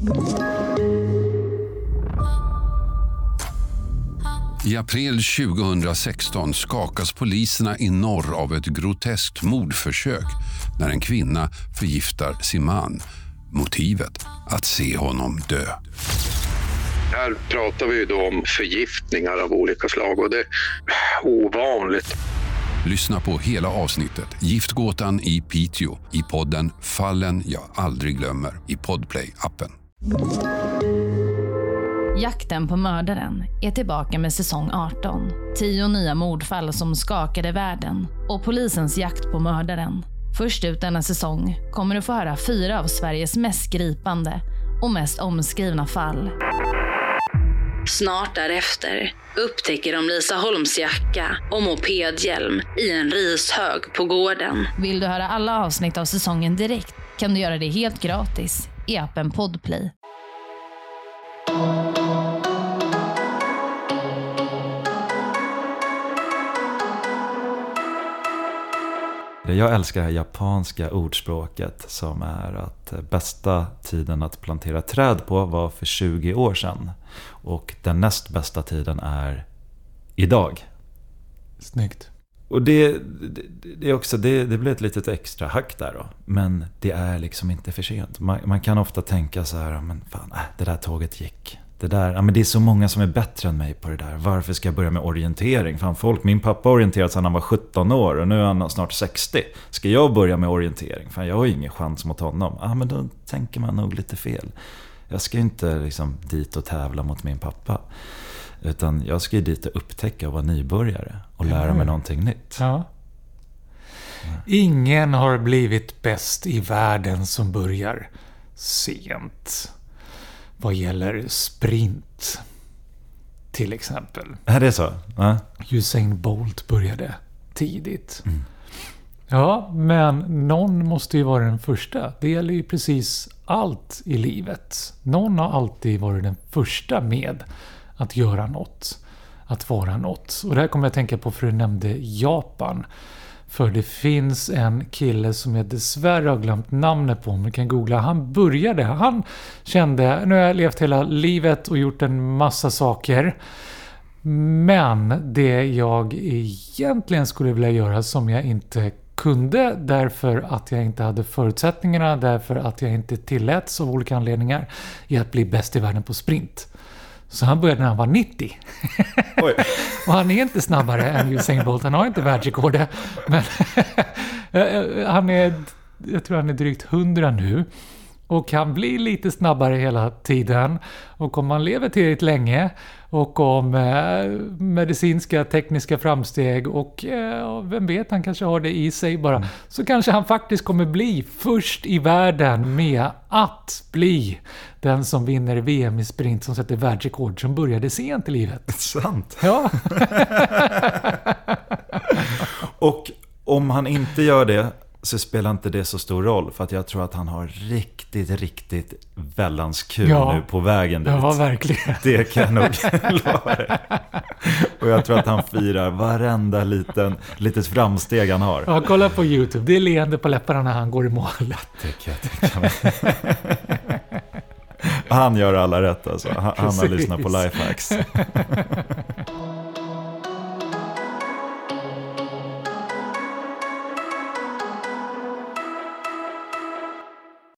I april 2016 skakas poliserna i norr av ett groteskt mordförsök när en kvinna förgiftar sin man. Motivet att se honom dö. Här pratar vi då om förgiftningar av olika slag och det är ovanligt. Lyssna på hela avsnittet Giftgåtan i Piteå i podden Fallen jag aldrig glömmer i Podplay-appen. Jakten på mördaren är tillbaka med säsong 18. 10 nya mordfall som skakade världen och polisens jakt på mördaren. Först ut denna säsong kommer du få höra 4 av Sveriges mest gripande och mest omskrivna fall. Snart därefter upptäcker de Lisa Holms jacka och mopedhjälm i en rishög på gården. Vill du höra alla avsnitt av säsongen direkt kan du göra det helt gratis i appen Podplay. Jag älskar det här japanska ordspråket som är att bästa tiden att plantera träd på var för 20 år sedan. Och den näst bästa tiden är idag. Snyggt. Och det är också, det blir ett litet extra hack där då. Men det är liksom inte för sent. Man kan ofta tänka så här, men fan, det där tåget gick. Det är så många som är bättre än mig på det där. Varför ska jag börja med orientering? Fan, min pappa orienterade sedan han var 17 år och nu är han snart 60. Ska jag börja med orientering? Fan, jag har ingen chans mot honom. Men då tänker man nog lite fel. Jag ska inte liksom dit och tävla mot min pappa. Utan jag ska ju dit och upptäcka och vara nybörjare och lära mig någonting nytt. Ja. Ingen har blivit bäst i världen som börjar sent. Vad gäller sprint till exempel. Är det så? Ja. Usain Bolt började tidigt. Ja, men någon måste ju vara den första. Det gäller ju precis allt i livet. Någon har alltid varit den första med att göra något. Att vara något. Och det här kommer jag att tänka på för du nämnde Japan. För det finns en kille som jag dessvärre har glömt namnet på. Man kan googla. Han kände, nu har jag levt hela livet och gjort en massa saker. Men det jag egentligen skulle vilja göra som jag inte kunde därför att jag inte hade förutsättningarna, därför att jag inte tilläts av olika anledningar, är att bli bäst i världen på sprint. Så han började när han var 90. Oj. Och han är inte snabbare än Usain Bolt. Han har inte världsrekordet. Men jag tror han är drygt 100 nu. Och han blir lite snabbare hela tiden. Och om man lever tillräckligt länge och om medicinska, tekniska framsteg och vem vet, han kanske har det i sig bara. Så kanske han faktiskt kommer bli först i världen med att bli den som vinner VM i sprint som sätter världsrekord som började sent i livet. Sant. Ja. Och om han inte gör det så spelar inte det så stor roll, för att jag tror att han har riktigt väldans kul nu på vägen dit. Ja, verkligen. Det kan jag nog lova. Och jag tror att han firar varenda litet framsteg han har. Ja, kolla på YouTube. Det är leende på läpparna när han går i mål. Det kan jag. Han gör alla rätt alltså. Han har lyssnat på Lifehacks.